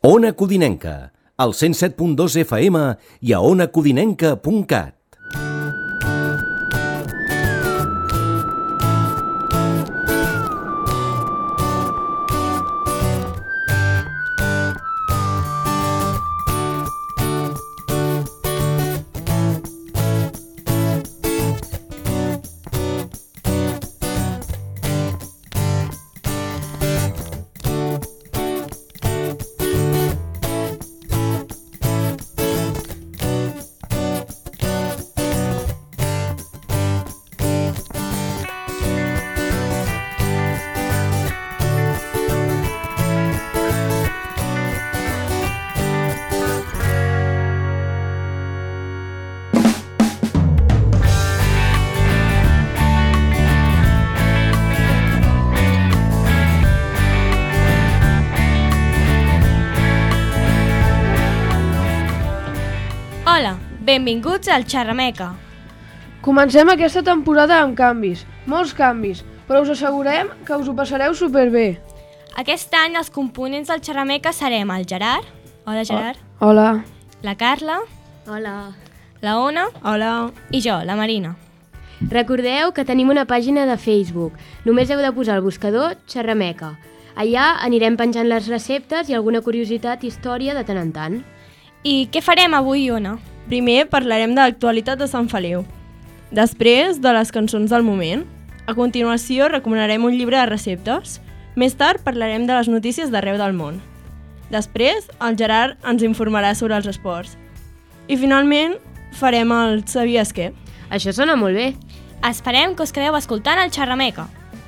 Ona Codinenca, al 107.2 FM i a onacodinenca.cat. Hola, benvinguts al Xerrameca. Comencem aquesta temporada amb canvis, molts canvis, però us assegurem que us ho passareu superbé. Aquest any els components del Xerrameca serem el Gerard. Hola, Gerard. Hola. La Carla. Hola. La Ona. Hola. I jo, la Marina. Recordeu que tenim una pàgina de Facebook. Només heu de posar al buscador Xerrameca. Allà anirem penjant les receptes i alguna curiositat i història de tant en tant. I què farem avui, Ona? Primer parlarem de l'actualitat de Sant Feliu. Després, de les cançons del moment. A continuació, recomanarem un llibre de receptes. Més tard, parlarem de les notícies d'arreu del món. Després, el Gerard ens informarà sobre els esports. I finalment, farem el Sabies què? Això sona molt bé. Esperem que us quedeu escoltant el Xerrameca.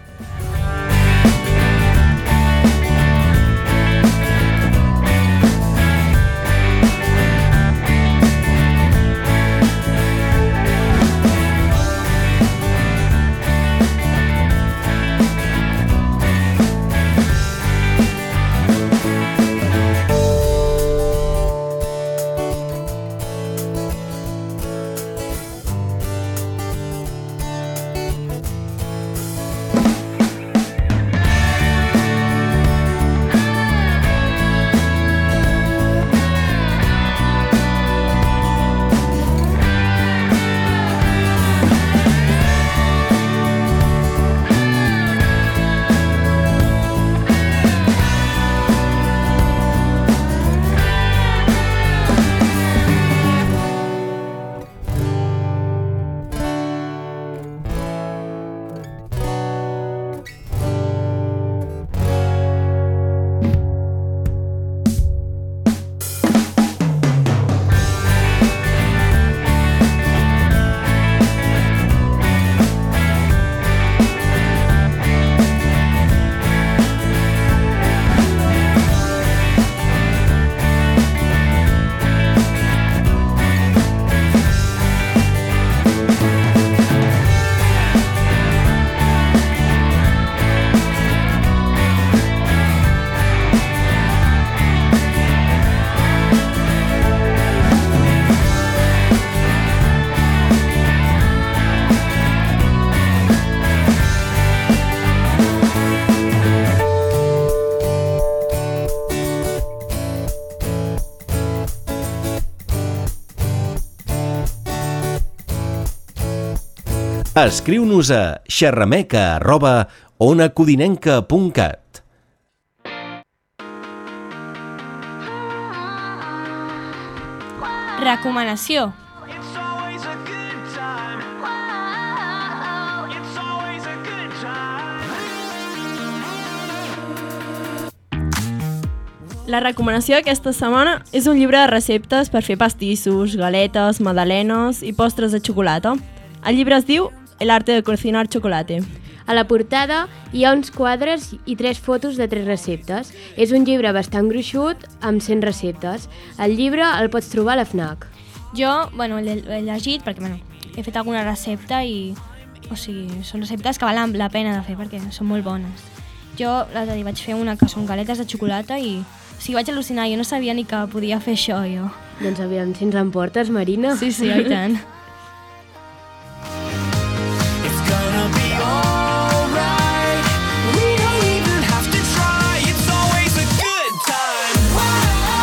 Escriu-nos a xerrameca@onacodinenca.cat. Recomanació. La recomanació d'aquesta setmana és un llibre de receptes per fer pastissos, galetes, magdalenes i postres de xocolata. El llibre es diu El arte de cocinar chocolate. A la portada hi ha uns quadres i 3 fotos de 3 receptes. És un llibre bastant gruixut amb 100 receptes. El llibre el pots trobar a la FNAC. Jo, l'he llegit perquè, he fet alguna recepta i... O sigui, són receptes que valen la pena de fer perquè són molt bones. Jo, l'altre dia vaig fer una que són galetes de xocolata i... O sigui, vaig al·lucinar, jo no sabia ni que podia fer això, jo. Doncs aviam si ens en portes, Marina. Sí, i tant. We don't even have to try. It's always a good time.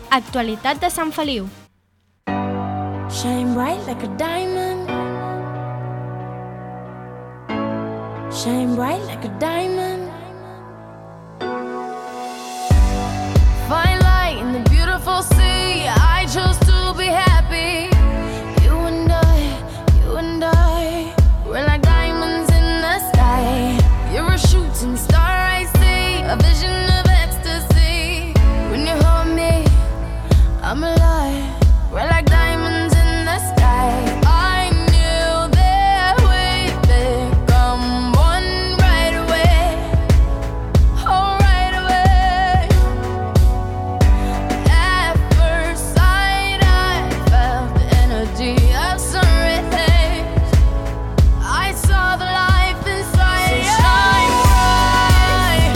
Actualitat de Sant Feliu. Shine bright like a diamond. Shine bright like a diamond. Find light in the beautiful sea. I chose to be happy. You and I, we're like diamonds in the sky. You're a shooting star, I see, a vision of ecstasy. When you hold me, I'm alive. We're like diamonds in the sky. I knew that we'd become one right away. Oh, right away. At first sight, I felt the energy of sun rays. I saw the life inside you. Shine bright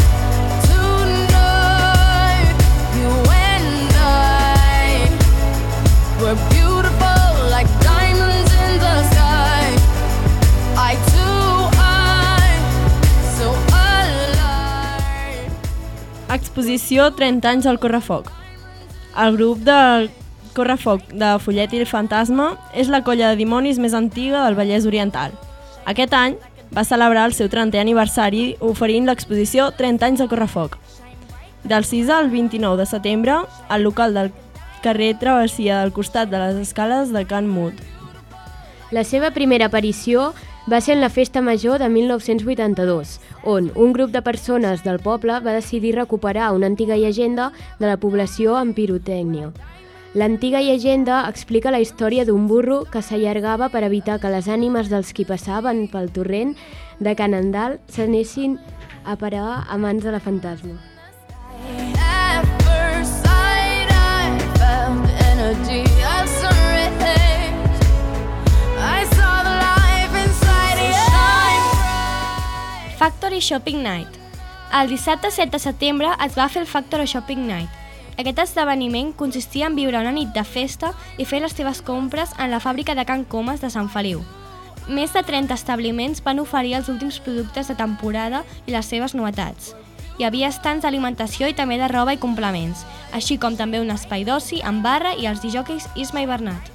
tonight. You and I, we're beautiful like diamonds in the sky. I too, so alive. Exposició 30 anys al Correfoc. El grup de Correfoc de Follet i el Fantasma és la colla de dimonis més antiga del Vallès Oriental. Aquest any va celebrar el seu 30è aniversari oferint l'exposició 30 anys al Correfoc. Del 6 al 29 de setembre, al local del carrer Travessia del costat de les escales de Can Mut. La seva primera aparició va ser en la Festa Major de 1982, on un grup de persones del poble va decidir recuperar una antiga llegenda de la població amb pirotècnia. L'antiga llegenda explica la història d'un burro que s'allargava per evitar que les ànimes dels qui passaven pel torrent de Can Andal s'anessin a parar a mans de la fantasma. At first sight, I felt the energy of sun rays. I saw the life inside you. Shine bright. Factory Shopping Night. El dissabte 7 de setembre es va fer el Factory Shopping Night. Aquest esdeveniment consistia en viure una nit de festa i fer les teves compres en la fàbrica de Can Comas de Sant Feliu. Més de 30 establiments van oferir els últims productes de temporada i les seves novetats. Hi havia estants d'alimentació i també de roba i complements, així com també un espai d'oci amb barra i els disjòqueis Isma i Bernat.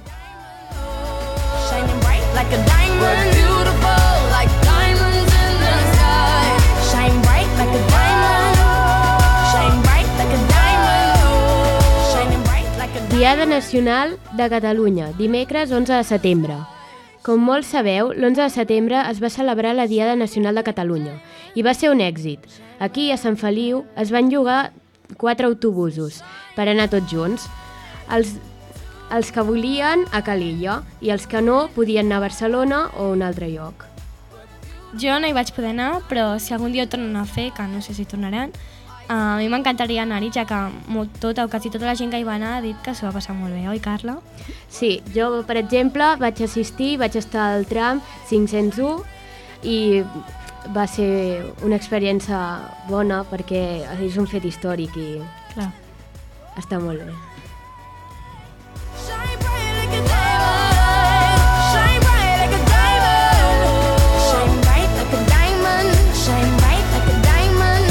Shining bright like a diamond. We're beautiful like diamonds in the sky. Shine bright like a diamond. Shine bright like a diamond. Shining bright like a diamond. Diada Nacional de Catalunya, dimecres 11 de setembre. Com molts sabeu, l'11 de setembre es va celebrar la Diada Nacional de Catalunya i va ser un èxit. Aquí, a Sant Feliu, es van llogar 4 autobusos per anar tots junts. Els que volien a Calella i els que no podien anar a Barcelona o a un altre lloc. Jo no hi vaig poder anar, però si algun dia ho tornen a fer, que no sé si tornaran, a mi m'encantaria anar-hi, ja que quasi tota la gent que hi va anar ha dit que s'ho va passar molt bé, oi, Carla? Sí, jo, per exemple, vaig assistir, vaig estar al tram 501 i va ser una experiència bona perquè és un fet històric i Clar. està molt bé. Shine bright like a diamond. Shine bright like a diamond. Shine bright like a diamond. Shine bright like a diamond.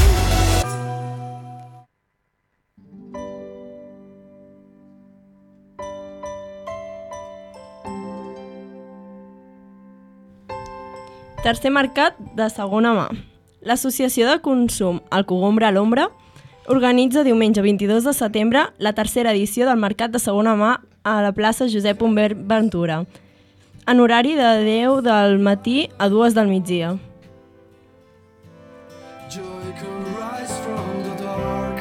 Tercer mercat de segona mà. L'Associació de Consum El Cogombre a l'Ombra organitza diumenge 22 de setembre la tercera edició del Mercat de segona mà a la plaça Josep Humbert Ventura, en horari de 10 del matí a 2 del migdia. Joy can rise from the dark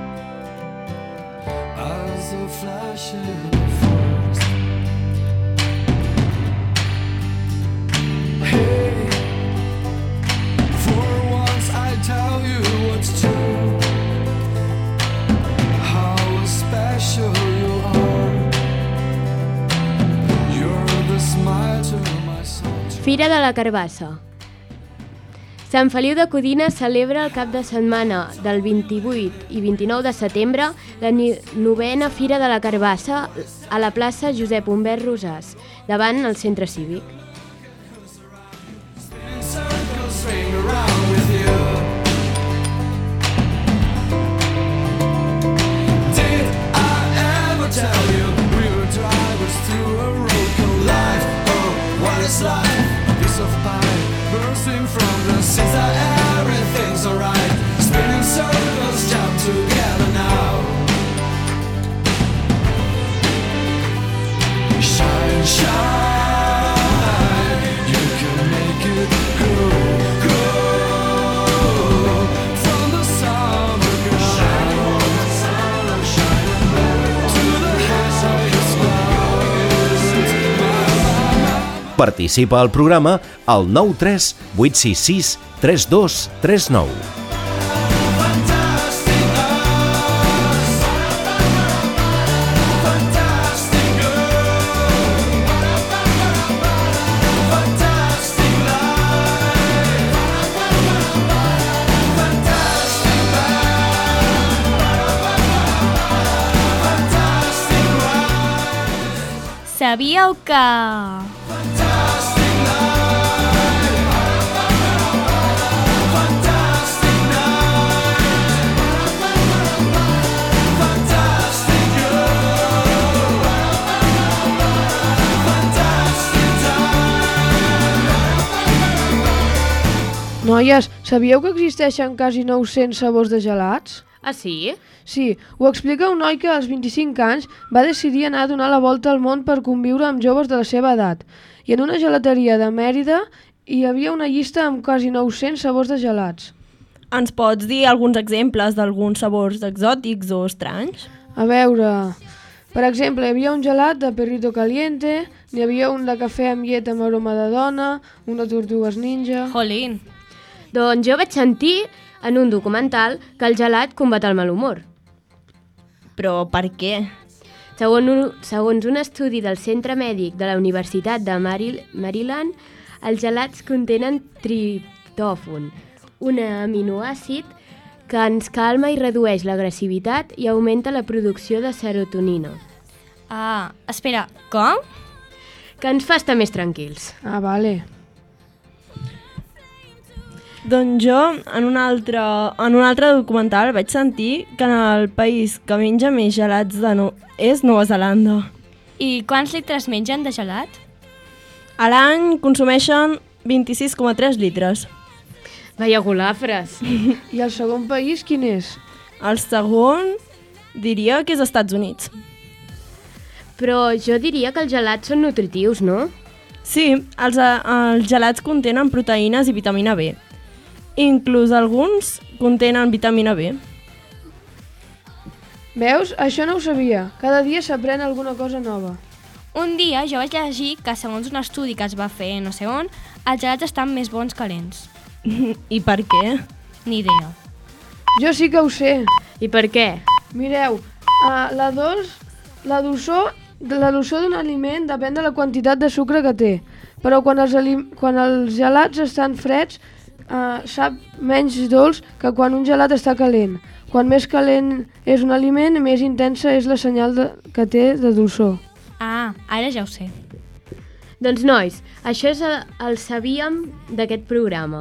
as a flash in the forest. Hey, for once I tell you what's true, how special you are. You're the smile to my soul. Fira de la Carbassa. Sant Feliu de Codines celebra el cap de setmana del 28 i 29 de setembre la 9a Fira de la Carbassa a la plaça Josep Humbert Rosàs, davant el centre cívic. Circles ring around with you. Did I Participa al programa al 93 866 3239. Sabíeu que... Noies, sabíeu que existeixen quasi 900 sabors de gelats? Ah, sí? Sí, ho explica un noi que als 25 anys va decidir anar a donar la volta al món per conviure amb joves de la seva edat. I en una gelateria de Mèrida hi havia una llista amb quasi 900 sabors de gelats. Ens pots dir alguns exemples d'alguns sabors exòtics o estranys? A veure, per exemple, hi havia un gelat de perrito caliente, n'hi havia un de cafè amb llet amb aroma de dona, un de tortugues ninja... Jolín. Doncs jo vaig sentir en un documental que el gelat combat el mal humor. Però per què? Segons un estudi del Centre Mèdic de la Universitat de Maryland, els gelats contenen triptòfan, un aminoàcid que ens calma i redueix l'agressivitat i augmenta la producció de serotonina, Ah, espera, com? que ens fa estar més tranquils. Ah, vale. Doncs jo, en un altre documental, vaig sentir que en el país que menja més gelats és Nova Zelanda. I quants litres mengen de gelat? A l'any consumeixen 26,3 litres. Vaya golafres! I el segon país quin és? El segon diria que és Estats Units. Però jo diria que els gelats són nutritius, no? Sí, els gelats contenen proteïnes i vitamina B. Inclús alguns contenen vitamina B. Veus? Això no ho sabia. Cada dia s'aprèn alguna cosa nova. Un dia jo vaig llegir que segons un estudi que es va fer no sé on, els gelats estan més bons que lents. I per què? Ni idea. Jo sí que ho sé. I per què? Mireu, la dolçor d'un aliment depèn de la quantitat de sucre que té, però quan els gelats estan freds sap menys dolç que quan un gelat està calent. Quan més calent és un aliment, més intensa és la senyal que té de dolçor. Ah, ara ja ho sé. Doncs nois, això és el sabíem d'aquest programa.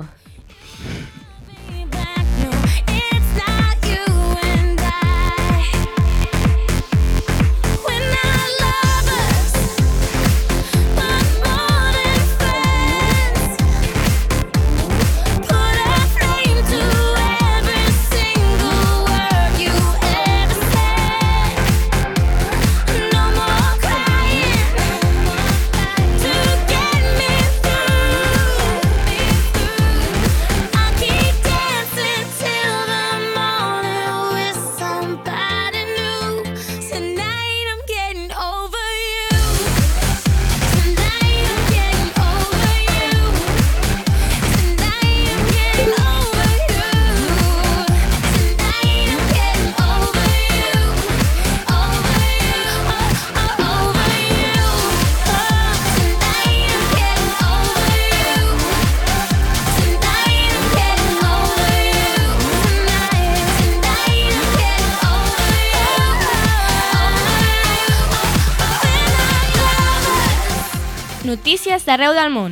Notícies d'arreu del món.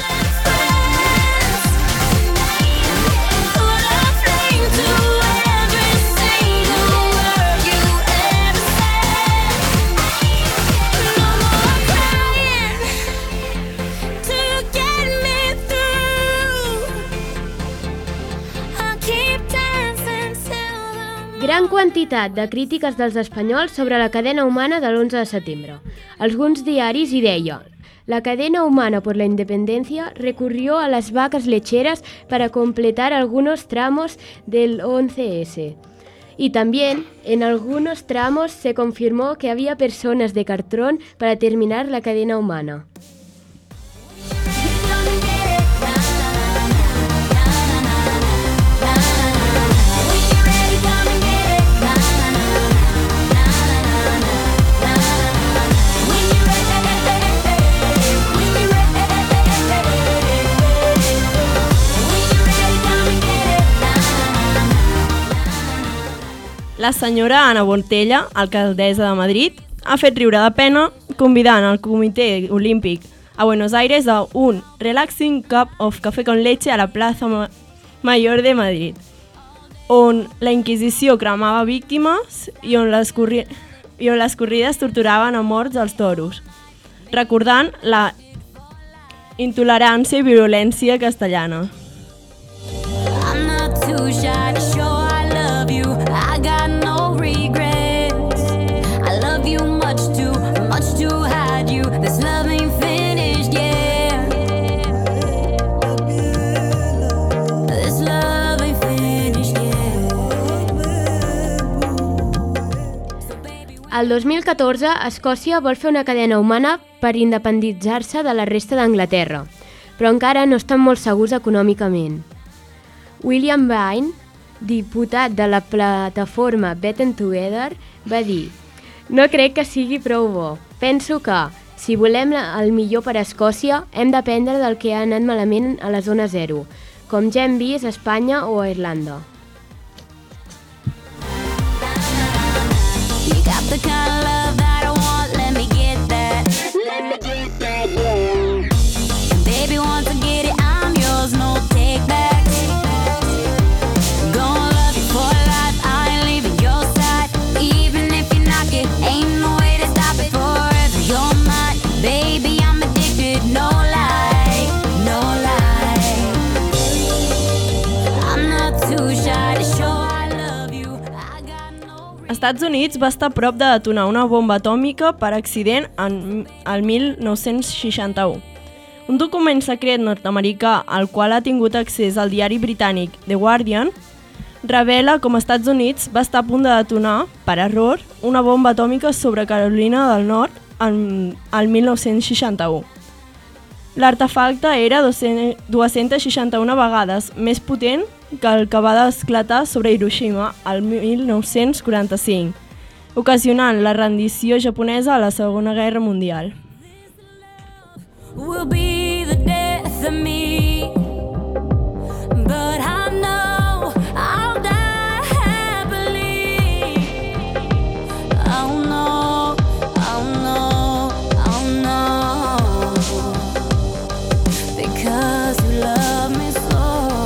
Gran quantitat de crítiques dels espanyols sobre la cadena humana de l'11 de setembre. Alguns diaris hi deia: la cadena humana por la independencia recurrió a las vacas lecheras para completar algunos tramos del 11S. Y también, en algunos tramos se confirmó que había personas de cartón para terminar la cadena humana. La senyora Ana Bontella, alcaldessa de Madrid, ha fet riure de pena convidant el Comitè Olímpic a Buenos Aires a un relaxing cup of café con leche a la Plaza Mayor de Madrid, on la Inquisició cremava víctimes i on les corrides torturaven a morts els toros, recordant la intolerància i violència castellana. I'm not too shy to show I love you. I got no regrets. I love you much to hide you. This love ain't finished yet. This love ain't finished yet. El 2014, Escòcia vol fer una cadena humana per independitzar-se de la resta d'Anglaterra, però encara no estan molt segurs econòmicament. William Vine, diputat de la plataforma Better Together, va dir: "No crec que sigui prou bo. Penso que, si volem el millor per a Escòcia, hem d'aprendre del que ha anat malament a la zona zero, com ja hem vist a Espanya o a Irlanda." You got the kind of love that I want, let me get that. And baby, once I get it, I'm yours, no take back. Gonna love you for life, I ain't leaving your side. Even if you knock it, ain't no way to stop it. Forever you're mine, baby, I'm addicted, no lie, no lie. I'm not too shy to show I love you. I got no Estats Units va estar a prop de detonar una bomba atòmica per accident el 1961. Un document secret nord-americà al qual ha tingut accés el diari britànic The Guardian revela com Estats Units va estar a punt de detonar, per error, una bomba atòmica sobre Carolina del Nord el 1961. L'artefacte era 261 vegades més potent que el que va esclatar sobre Hiroshima el 1945, ocasionant la rendició japonesa a la Segona Guerra Mundial. will be the death of me, but I know I'll die happily. Oh no, oh no, oh no, because you love me so.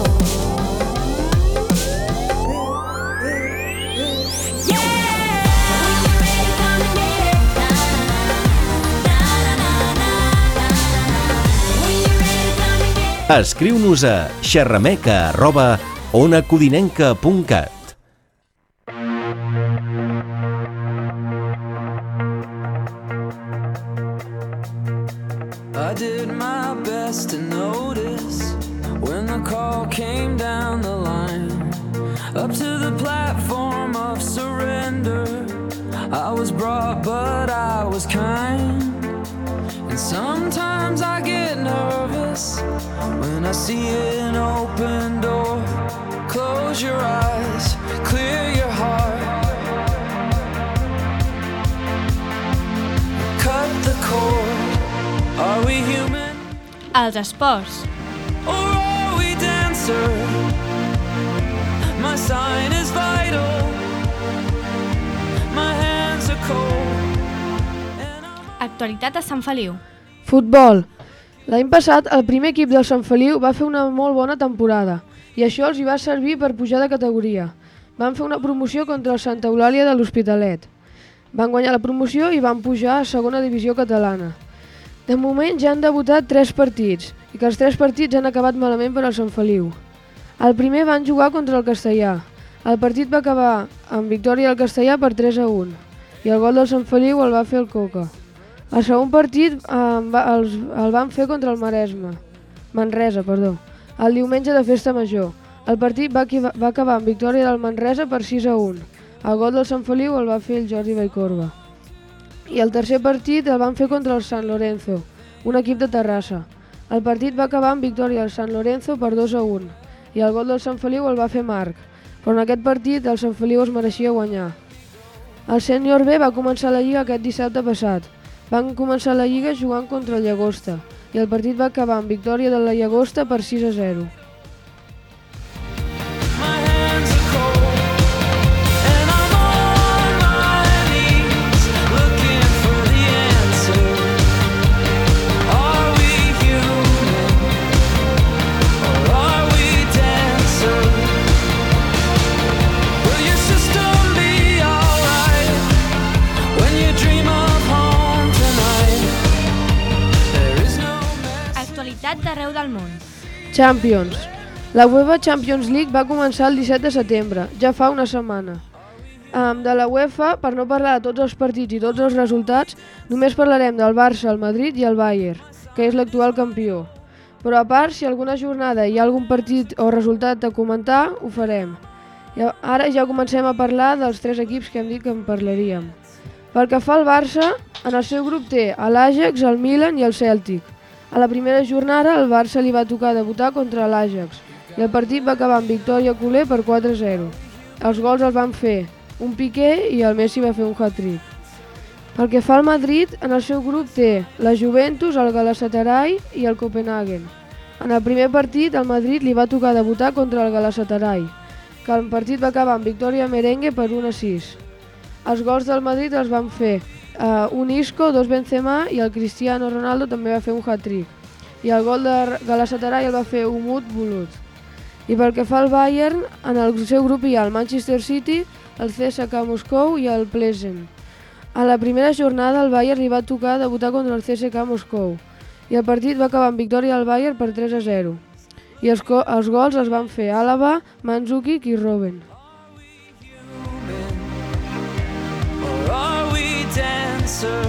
Yeah, when you're ready, come and get it. Na na na na na. When you're ready, come and get it. Escriu-nos a xerrameca@onacodinenca.cat. I did my best to notice when the call came down the line, up to the platform of surrender. I was brought, but I was kind. And sometimes I get nervous when I see an open door. Close your eyes, clear your heart, cut the cord. Are we human Els esports. or are we dancer? My sign is vital, my hands are cold, and I'm Actualitat a Sant Feliu. Futbol. L'any passat, el primer equip del Sant Feliu va fer una molt bona temporada i això els hi va servir per pujar de categoria. Van fer una promoció contra el Santa Eulàlia de l'Hospitalet. Van guanyar la promoció i van pujar a segona divisió catalana. De moment ja han debutat 3 partits i que els 3 partits han acabat malament per al Sant Feliu. El primer van jugar contra el Castellà. El partit va acabar amb victòria del Castellà per 3-1 i el gol del Sant Feliu el va fer el Coca. El segon partit el van fer contra el Manresa, el diumenge de Festa Major. El partit va acabar amb victòria del Manresa per 6-1. El gol del Sant Feliu el va fer el Jordi Vallcorba. I el tercer partit el van fer contra el San Lorenzo, un equip de Terrassa. El partit va acabar amb victòria del San Lorenzo per 2-1 i el gol del Sant Feliu el va fer Marc, però en aquest partit el Sant Feliu es mereixia guanyar. El Sènior B va començar la Lliga aquest dissabte passat. Van començar la Lliga jugant contra el Llagosta i el partit va acabar amb victòria de la Llagosta per 6-0. my hands are cold, and I'm all d'arreu del món. Champions. La UEFA Champions League va començar el 17 de setembre, ja fa una setmana. De la UEFA, per no parlar de tots els partits i tots els resultats, només parlarem del Barça, el Madrid i el Bayern, que és l'actual campió. Però a part, si alguna jornada hi ha algun partit o resultat a comentar, ho farem. I ara ja comencem a parlar dels 3 equips que hem dit que en parlaríem. Pel que fa al Barça, en el seu grup té l'Ajax, el Milan i el Celtic. A la primera jornada el Barça li va tocar debutar contra l'Ajax i el partit va acabar amb victòria culer per 4-0. Els gols els van fer un Piqué i el Messi va fer un hat-trick. Pel que fa al Madrid, en el seu grup té la Juventus, el Galatasaray i el Copenhagen. En el primer partit el Madrid li va tocar debutar contra el Galatasaray, que el partit va acabar amb victòria merengue per 1-6. Els gols del Madrid els van fer un Isco, 2 Benzema i el Cristiano Ronaldo també va fer un hat-trick. I el gol de Galatasaray el va fer Umut Bulut. I pel que fa al Bayern, en el seu grup hi ha el Manchester City, el CSKA Moscou i el Plzen. A la primera jornada el Bayern li va tocar debutar contra el CSKA Moscou i el partit va acabar amb victòria al Bayern per 3-0. I els gols els van fer Alaba, Mandzukic i Robben. Or are we dancer?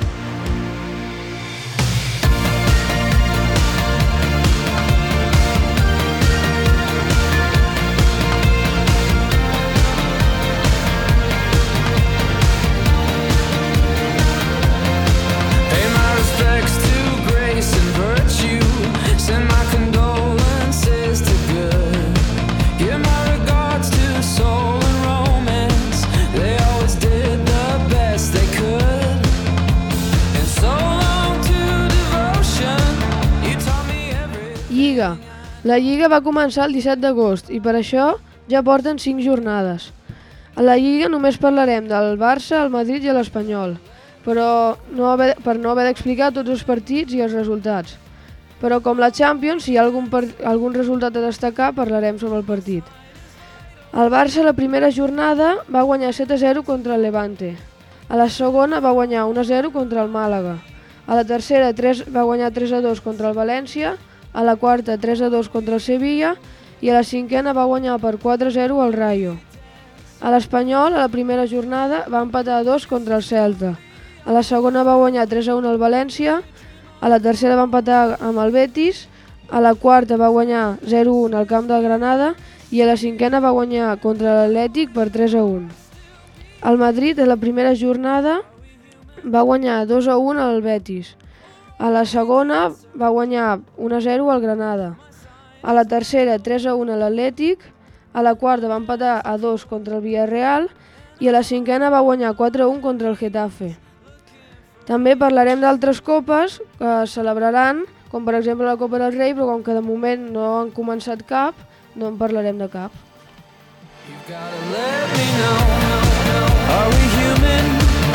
Pay my respects to grace and virtue. Send my condolences to good. Give my regards to soul and romance. They always did the best they could. And so long to devotion. You taught me everything. Lliga. La Lliga va començar el 17 d'agost i per això ja porten 5 jornades. A la Lliga només parlarem del Barça, el Madrid i l'Espanyol, però per no haver d'explicar tots els partits i els resultats. Però com la Champions, si hi ha algun resultat a destacar, parlarem sobre el partit. El Barça a la primera jornada va guanyar 7-0 contra el Levante. A la segona va guanyar 1-0 contra el Màlaga. A la tercera va guanyar 3-2 contra el València. A la quarta 3-2 contra el Sevilla. I a la cinquena va guanyar per 4-0 al Rayo. A l'Espanyol, a la primera jornada, va empatar a 2 contra el Celta. A la segona va guanyar 3-1 al València. A la tercera va empatar amb el Betis, a la quarta va guanyar 0-1 al camp del Granada i a la cinquena va guanyar contra l'Atlètic per 3-1. El Madrid a la primera jornada va guanyar 2-1 al Betis. A la segona va guanyar 1-0 al Granada. A la tercera 3-1 a l'Atlètic, a la quarta va empatar a 2 contra el Villarreal i a la cinquena va guanyar 4-1 contra el Getafe. També parlarem d'altres copes que es celebraran, com per exemple la Copa del Rei, però com que de moment no han començat cap, no en parlarem de cap. You've gotta let me know. Are we human?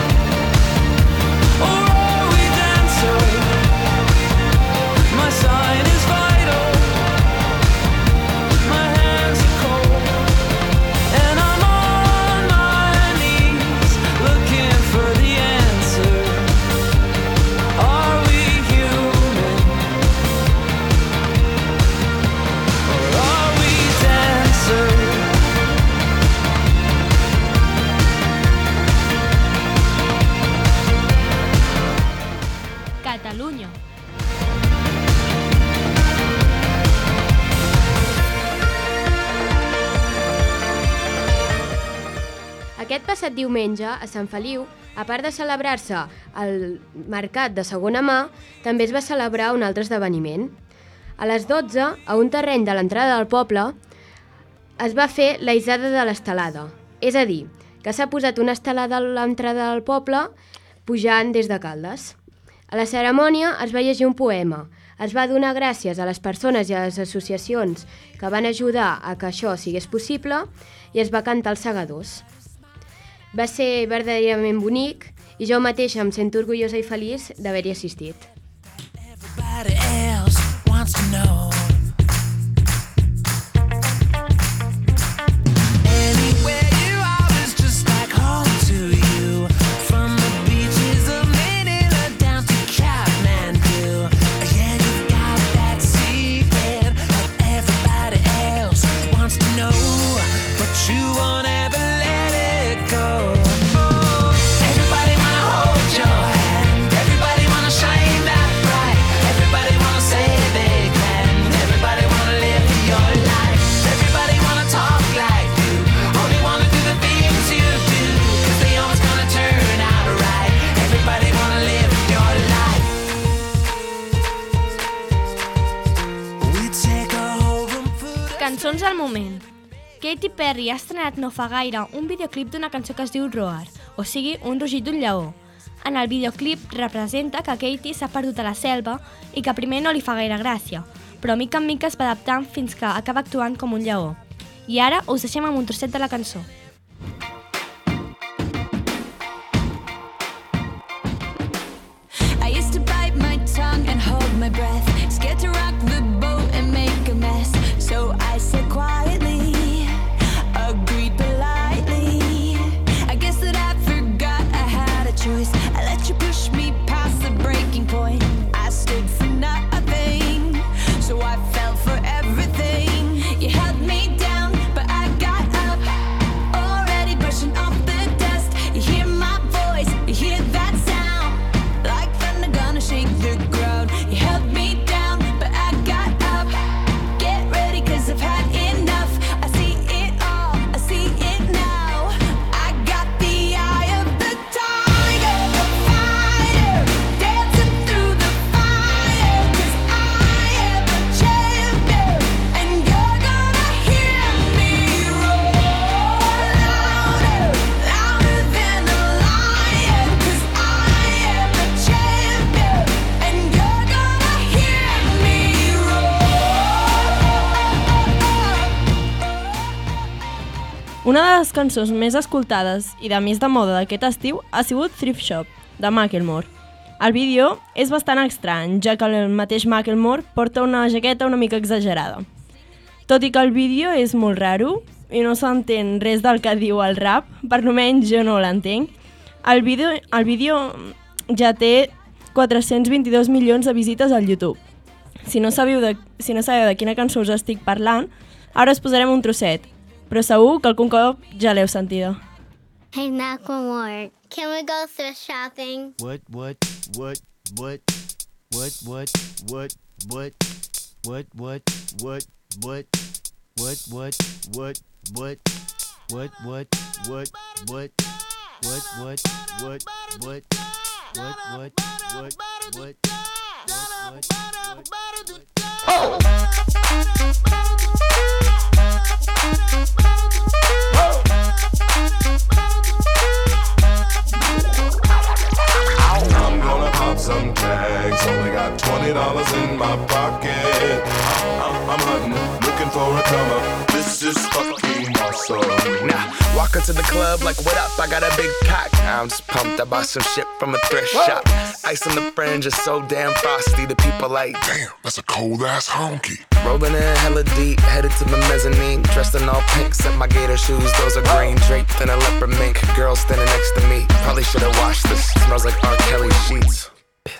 Or are we dancer? My sign is vital. My hands are cold. And I'm on my knees looking for the answer. Are we human? Or are we dancer? Catalunya. Aquest passat diumenge, a Sant Feliu, a part de celebrar-se el mercat de segona mà, també es va celebrar un altre esdeveniment. A les 12, a un terreny de l'entrada del poble, es va fer la hissada de l'estelada. És a dir, que s'ha posat una estelada a l'entrada del poble pujant des de Caldes. A la cerimònia es va llegir un poema. Es va donar gràcies a les persones i a les associacions que van ajudar a que això sigués possible i es va cantar els segadors. Va ser verdaderament bonic i jo mateix em sento orgullosa i feliç d'haver-hi assistit. Everybody else wants to know. Anywhere you are is just like home to you. From the beaches of Manila down to Kathmandu. Yeah, you've got that sea Cançons del moment. Katy Perry ha estrenat no fa gaire un videoclip d'una cançó que es diu Roar, o sigui, un rugit d'un lleó. En el videoclip representa que Katy s'ha perdut a la selva i que primer no li fa gaire gràcia, però mica en mica es va adaptant fins que acaba actuant com un lleó. I ara us deixem amb un trosset de la cançó. I used to bite my tongue and hold my breath, scared to rock the boat and make a mess. So I said quietly, agreed politely. I guess that I forgot I had a choice. I let you push me past the breaking point. I stood for nothing, so I fell for everything. You held me down, but I got up, already brushing off the dust. You hear my voice, you hear that sound, like thunder gonna shake the ground. You held me down, but I got up. Get ready, 'cause I've had enough. I see it all, I see it now. I got the eye of the tiger, the fighter, dancing through the fire. 'Cause I am a champion, and you're gonna hear me roar louder, louder than a lion. 'Cause I am a champion, and you're gonna hear me roar. Una de les cançons més escoltades i de més de moda d'aquest estiu ha sigut Thrift Shop, de Macklemore. El vídeo és bastant estrany, ja que el mateix Macklemore porta una jaqueta una mica exagerada. Tot i que el vídeo és molt raro i no s'entén res del que diu el rap, per almenys jo no l'entenc, el vídeo ja té 422 milions de visites al YouTube. Si no sabeu de quina cançó us estic parlant, ara us posarem un trosset, però segur que algun cop ja l'heu sentida. Hey, Macklemore, can we go thrift shopping? What? I'm gonna pop some tags. Only got $20 in my pocket. I'm hunting, looking for a come up. This is fucking awesome. Nah, walk into the club like, what up? I got a big cock. I'm just pumped. I bought some shit from a thrift shop. Ice on the fringe is so damn frosty. The people like, damn, that's a cold ass honky. Rolling in hella deep, headed to the mezzanine. Dressed in all pink, set my gator shoes. Those are green, draped in a leopard mink. Girl standing next to me. Probably should've washed this. Smells like R. Kelly sheets.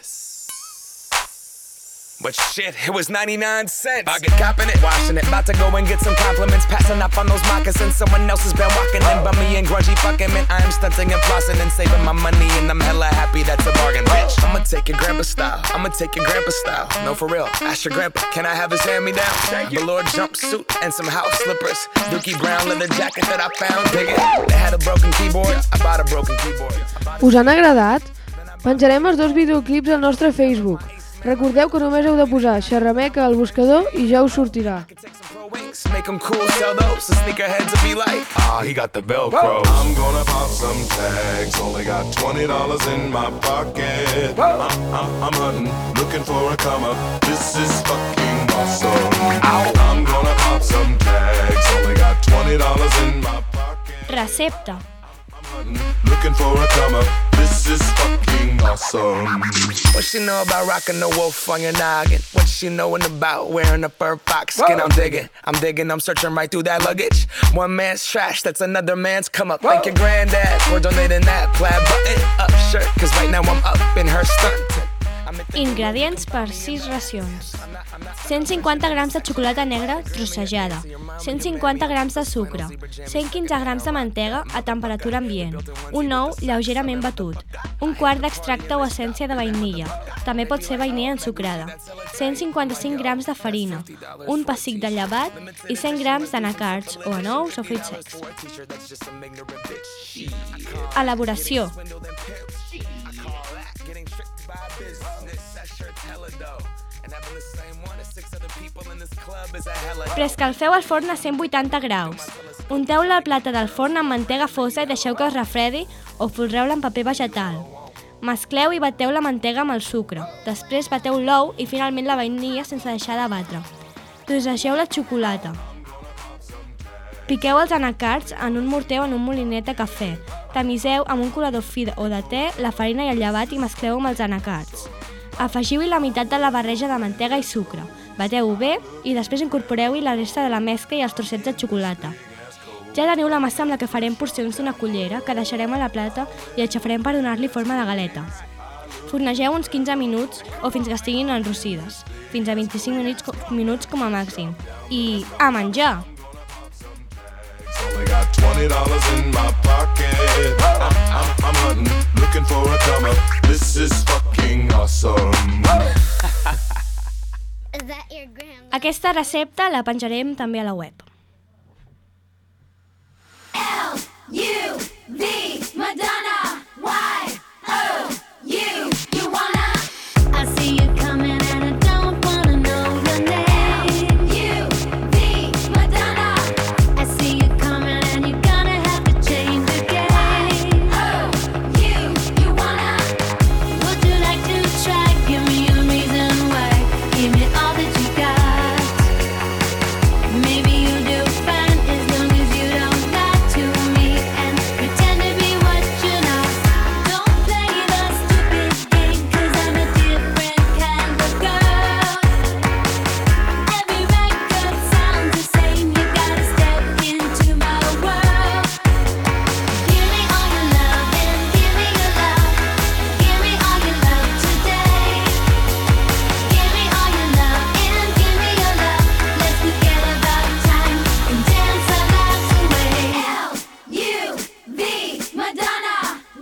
But shit, it was 99 cents. I get copping it, washing it. About to go and get some compliments. Passing up on those moccasins. Someone else has been walking in. Bummy and grungy fucking man. I am stunting and flossing and saving my money. And I'm hella happy that's a bargain, bitch. I'ma take your grandpa style. No, for real. Ask your grandpa, can I have his hand-me-down? Velour jumpsuit and some house slippers. Dookie brown leather jacket that I found. Dig it. They had a broken keyboard. I bought a broken keyboard. Us han agradat? Penjarem els 2 videoclips al nostre Facebook. Recordeu que només heu de posar Xerrameca al buscador i ja us sortirà. Make them cool, sell those, the sneakerheads will be like, ah, he got the Velcro. I'm gonna pop some tags. Only got $20 in my pocket. I'm hunting, looking for a come up. This is fucking awesome. I'm gonna pop some tags. Only got $20 in my pocket. Recepta. Looking for a come up. This is fucking awesome. What she know about rocking the wolf on your noggin? What she knowin' about wearing a fur fox skin? I'm digging, I'm searching right through that luggage. One man's trash, that's another man's come up. Thank your granddad for donating that plaid button up shirt, cause right now I'm up in her stunt. Ingredients per 6 racions. 150 grams de xocolata negra trossejada, 150 grams de sucre, 115 grams de mantega a temperatura ambient, un ou lleugerament batut, un quart d'extracte o essència de vainilla, també pot ser vainilla ensucrada, 155 grams de farina, un pessic de llevat i 100 grams d'anacards o anous o fruits secs. Elaboració. Preescalfeu el forn a 180 graus. Unteu la plata del forn amb mantega fosa i deixeu que es refredi o folreu-la amb paper vegetal. Mescleu i bateu la mantega amb el sucre. Després bateu l'ou i finalment la vainilla sense deixar de batre. Trosegeu la xocolata. Piqueu els anacards en un morter o en un molinet de cafè. Tamiseu amb un colador fi o de te la farina i el llevat i mescleu amb els anacards. Afegiu-hi la meitat de la barreja de mantega i sucre. Bateu-ho bé i després incorporeu-hi la resta de la mescla i els trossets de xocolata. Ja teniu la massa amb la que farem porcions d'una cullera que deixarem a la plata i aixafarem per donar-li forma de galeta. Fornegeu uns 15 minuts o fins que estiguin enrossides, fins a 25 minuts com a màxim. I a menjar! Only got $20 in my pocket. I'm hunting, looking for a come up. This is fucking awesome. Aquesta recepta la penjarem també a la web. L-U-V, Madonna, Y-O-U, you wanna? I see you coming and I don't wanna know your name. U-V, Madonna, I see you coming and you're gonna have to change the game. O-U, you wanna? Would you like to try? Give me a reason why. Give me all that you got. Maybe you'll do fine as long as you don't lie to me and pretend to be what you're not. Don't play the stupid game, 'cause I'm a different kind of girl. Every record sounds the same, you gotta step into my world. Give me all your love and give me your love. Give me all your love today. Give me all your love and give me your love. Let's forget about time and dance our lives away. L-U-V, Madonna,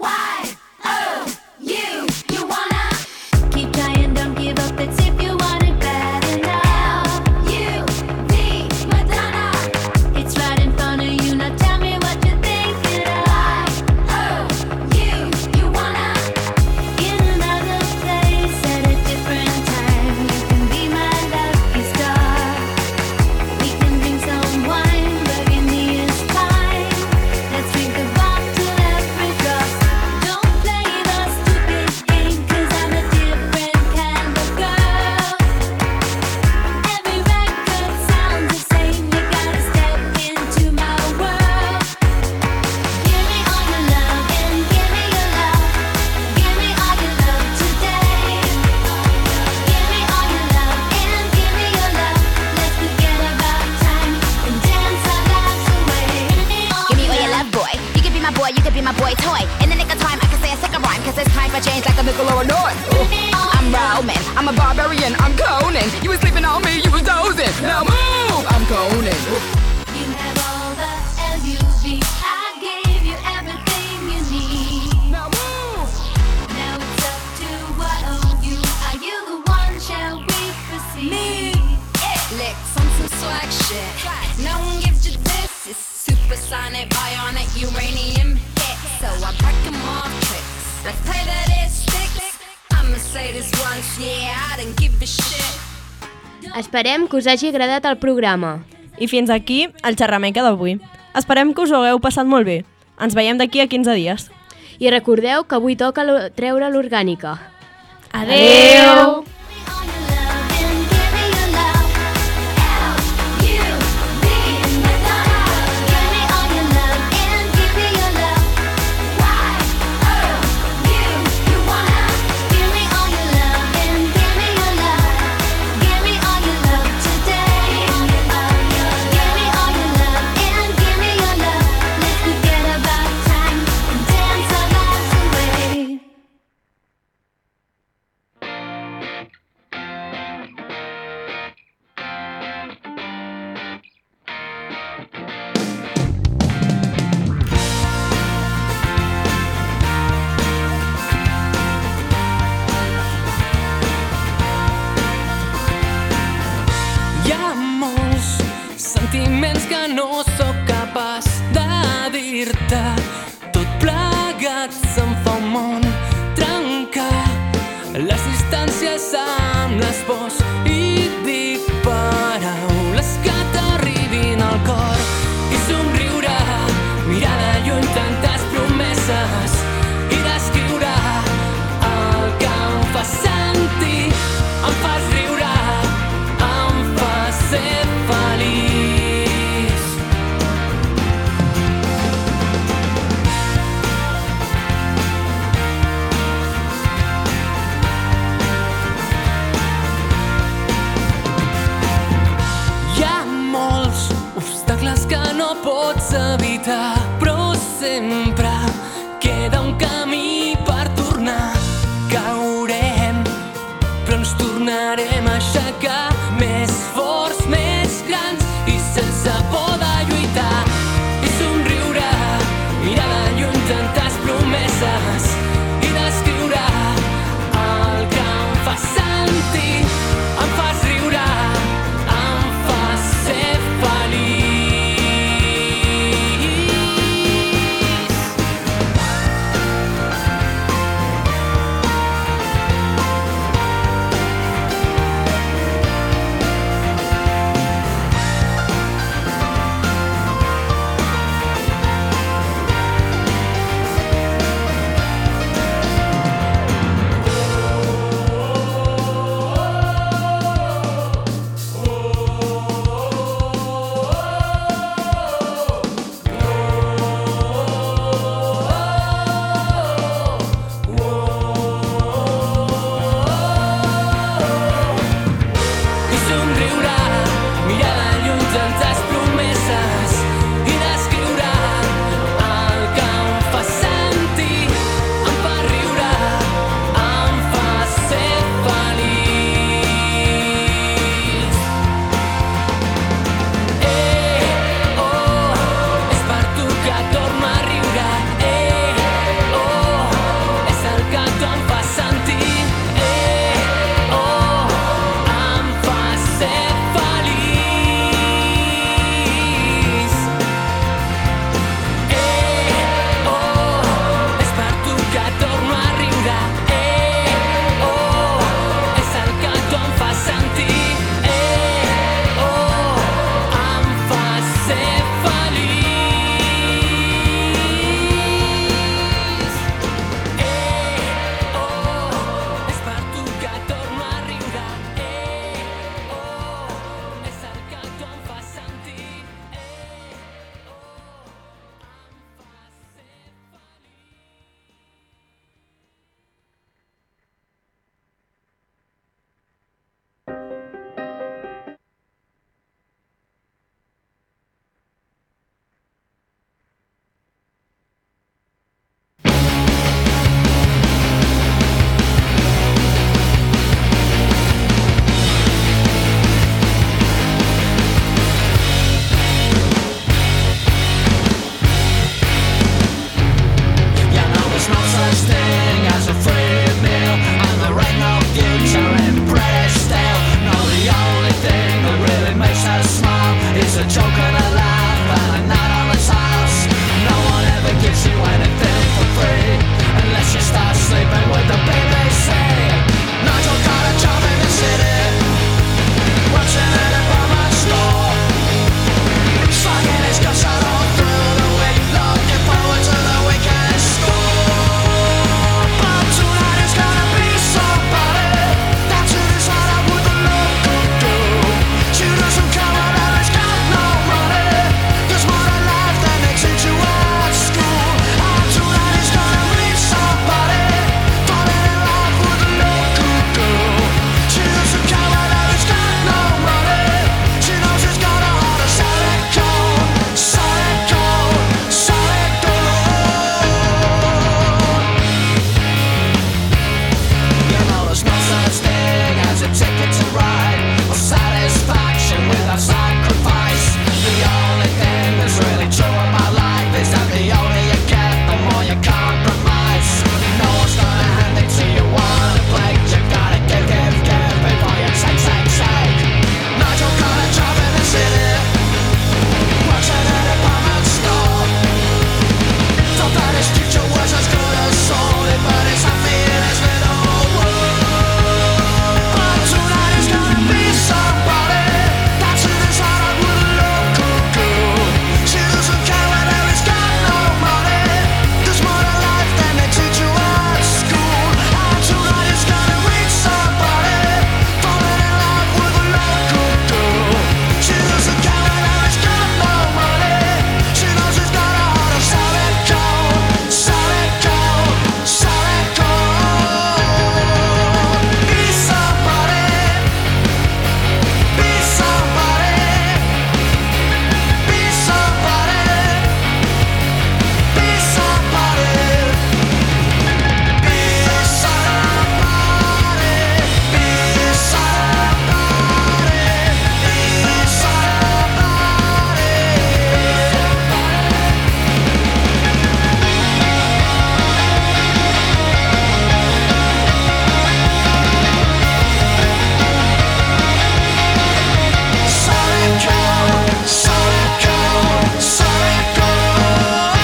Y-O-U, you wanna? Keep trying, don't give up, that's if you want it bad enough. U-V, Madonna, it's right in front of you, now tell me what you're thinking of. O-U, you wanna? In another place at a different time, you can be my lucky star. We can drink some wine, burgundy is fine. Let's drink the bottle every drop. Don't play the stupid game, 'cause I'm a different kind of girl. Every record sounds the same, you gotta step into my world. Give me all your love and give me your love. Give me all your love today. Give me all your love and give me your love. Let's forget about time and dance our lives away. Give me all your love, boy. You can be my boy, you can be my boy toy. In the nick of time, I can say a second rhyme, 'cause it's time for change like a nickel or a north. I'm Roman, I'm a barbarian, I'm Conan. You was sleeping on me, you was dozing. Now move, I'm Conan. You have all the L-U-V. I gave you everything you need. Now move. Now it's up to Y-O-U. Are you the one? Shall we proceed? Licks on some swag shit. No one gives you this. It's supersonic, bionic, uranium hit. So I break 'em off tricks. Let's play that it sticks. I'ma say this once, yeah, I didn't give a shit. Esperem que us hagi agradat el programa. I fins aquí el xerrameca d'avui. Esperem que us ho hagueu passat molt bé. Ens veiem d'aquí a 15 dies. I recordeu que avui toca treure l'orgànica. Adeu! sentiments que no sóc capaç de dir-te. Tot plegat se'm fa un món trencar les distàncies amb les pors tu em fas sentir. Oh, em fas ser feliç. Oh, és per tu que torno a riure. Oh, és el que tu em fas sentir. Oh, em fas ser feliç. Oh, és per tu que torno a riure. Oh, és el que tu em fas sentir. You know there's no such thing as a free meal, and there ain't no future in British steel. No, the only thing that really makes us smile is a joke and a laugh and a night on the tiles. No one ever gives you anything for free unless you start sleeping with the BBC. Nigel got a job in the city, working at a department store, slugging his guts out all through the week, looking forward to the weekend score. But tonight is gonna be somebody that's in his heart out with a local girl. She doesn't care whether he's got no money, there's more to life than they teach you at school. And tonight is gonna meet somebody, falling in love with a local girl. She doesn't care whether he's got no money, she knows he's got a heart of solid gold, solid gold, solid gold. You know there's no such thing as a ticket to ride, or satisfaction without sacrifice. The only thing that's really true about life is that the older you get, the more you compromise. No one's gonna hand it to you on a plate, you gotta give before you take. Nigel got a job in the city, works at a department store. Thought that his future was as good as sold, but he's happy in his little world. But tonight is gonna be somebody that's in his heart out with a local girl. She doesn't care whether he's got no money, there's more to life than they teach you at school. And tonight is gonna meet somebody, falling in love with a local girl. She doesn't care whether he's got no money, she knows he's got a heart of solid gold, solid gold, solid gold. Be somebody, be somebody, be somebody, be somebody, be somebody, be solid gold, solid gold, solid gold.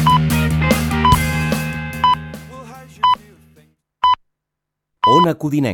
Ona Codinenca.